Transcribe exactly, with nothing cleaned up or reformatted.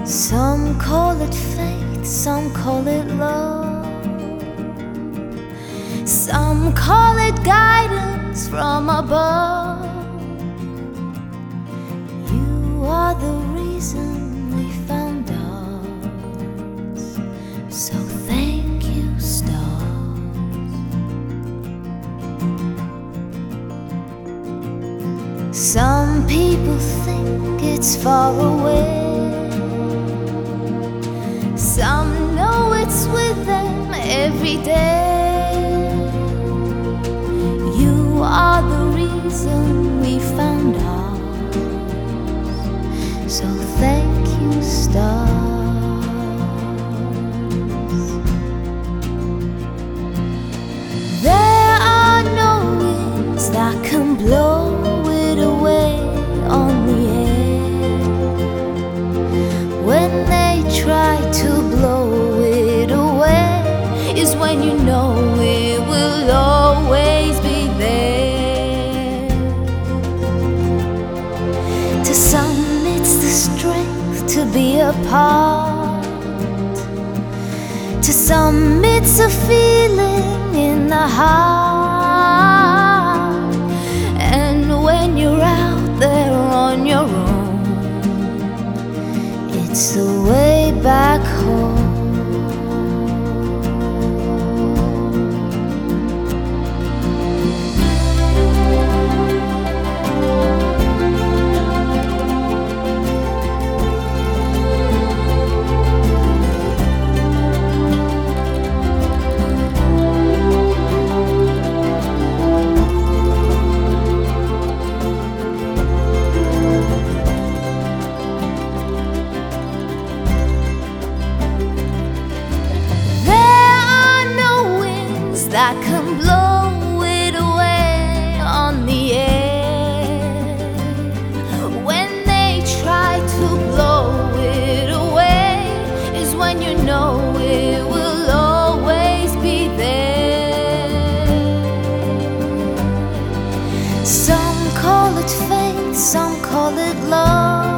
Some call it faith, some call it love, some call it guidance from above. You are the reason we found us, so thank you, stars. Some people think it's far away, some know it's with them every day. You are the reason we found ours, so thank you, stars. There are no winds that can blow it away on the air. When they try to blow it away is when you know it will always be there. To some it's the strength to be apart, to some it's a feeling in the heart. And when you're out there on your own, it's the way back home. That can blow it away on the air. When they try to blow it away is when you know it will always be there. Some call it faith, some call it love,